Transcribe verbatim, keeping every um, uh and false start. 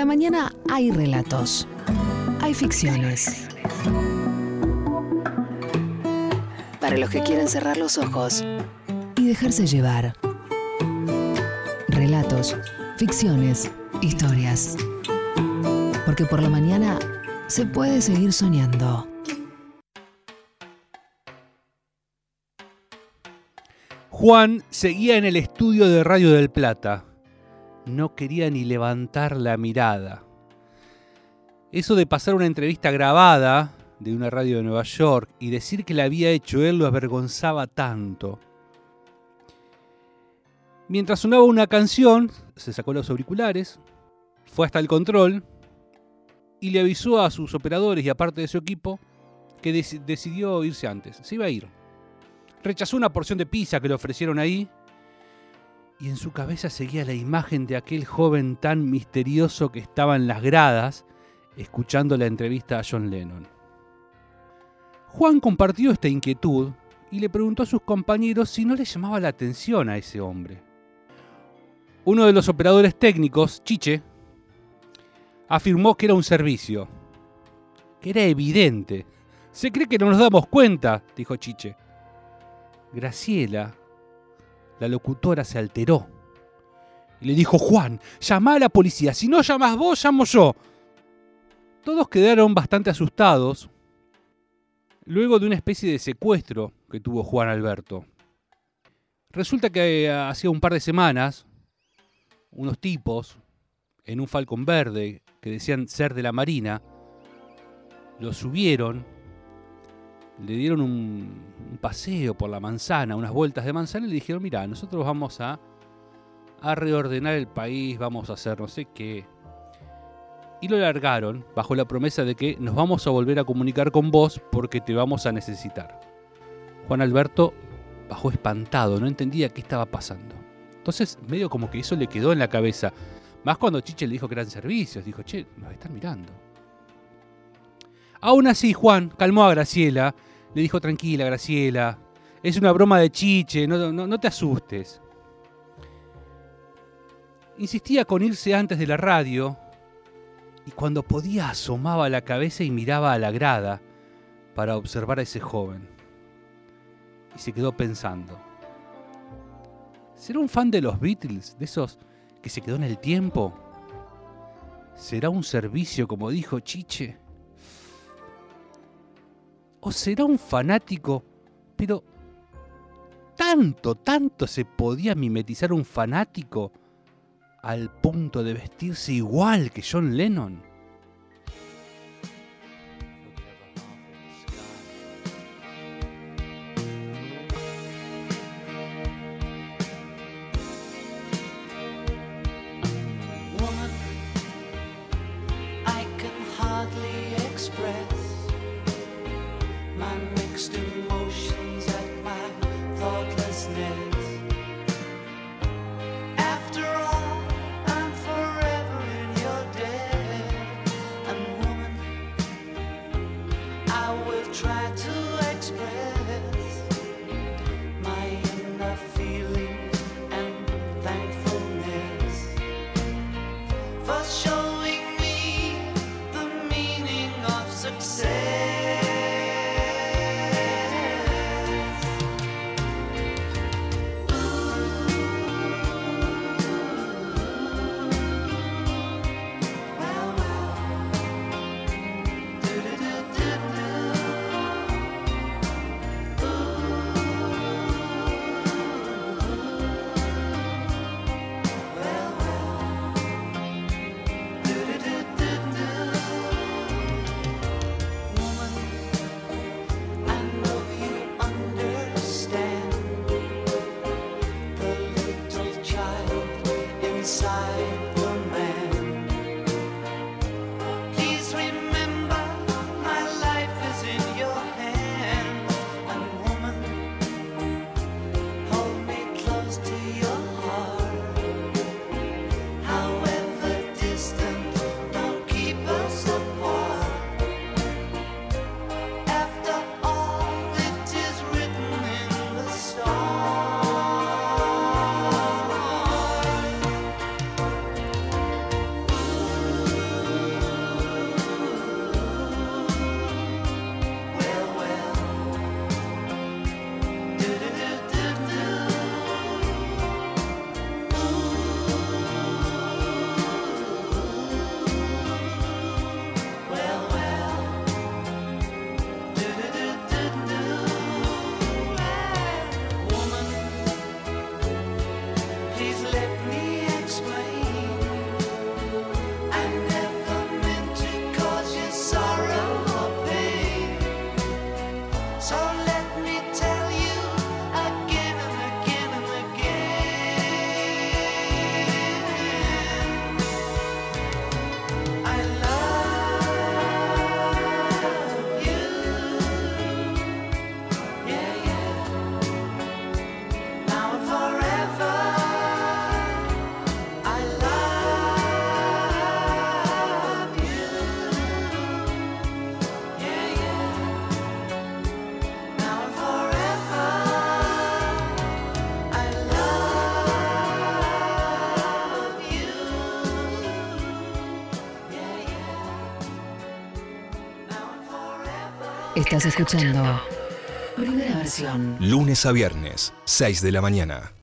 la mañana hay relatos, hay ficciones. Para los que quieren cerrar los ojos y dejarse llevar. Relatos, ficciones, historias. Porque por la mañana se puede seguir soñando. Juan seguía en el estudio de Radio del Plata. No quería ni levantar la mirada. Eso de pasar una entrevista grabada de una radio de Nueva York y decir que la había hecho él lo avergonzaba tanto. Mientras sonaba una canción, se sacó los auriculares, fue hasta el control y le avisó a sus operadores y a parte de su equipo que dec- decidió irse antes. Se iba a ir. Rechazó una porción de pizza que le ofrecieron ahí y en su cabeza seguía la imagen de aquel joven tan misterioso que estaba en las gradas escuchando la entrevista a John Lennon. Juan compartió esta inquietud y le preguntó a sus compañeros si no le llamaba la atención a ese hombre. Uno de los operadores técnicos, Chiche, afirmó que era un servicio, que era evidente. Se cree que no nos damos cuenta, dijo Chiche. Graciela, la locutora, se alteró y le dijo: Juan, llama a la policía, si no llamas vos, llamo yo. Todos quedaron bastante asustados luego de una especie de secuestro que tuvo Juan Alberto. Resulta que hacía un par de semanas, unos tipos en un Falcon verde que decían ser de la Marina, lo subieron, le dieron un, un paseo por la manzana, unas vueltas de manzana y le dijeron: mirá, nosotros vamos a, a reordenar el país, vamos a hacer no sé qué. Y lo largaron bajo la promesa de que nos vamos a volver a comunicar con vos porque te vamos a necesitar. Juan Alberto bajó espantado, no entendía qué estaba pasando. Entonces medio como que eso le quedó en la cabeza. Más cuando Chiche le dijo que eran servicios. Dijo: che, nos están mirando. Aún así, Juan calmó a Graciela. Le dijo: tranquila, Graciela. Es una broma de Chiche, no, no, no te asustes. Insistía con irse antes de la radio. Y cuando podía asomaba la cabeza y miraba a la grada para observar a ese joven. Y se quedó pensando: ¿será un fan de los Beatles? ¿De esos que se quedó en el tiempo? ¿Será un servicio, como dijo Chiche? ¿O será un fanático? Pero tanto, tanto se podía mimetizar un fanático al punto de vestirse igual que John Lennon. Estás escuchando Primera Versión. Lunes a viernes, seis de la mañana.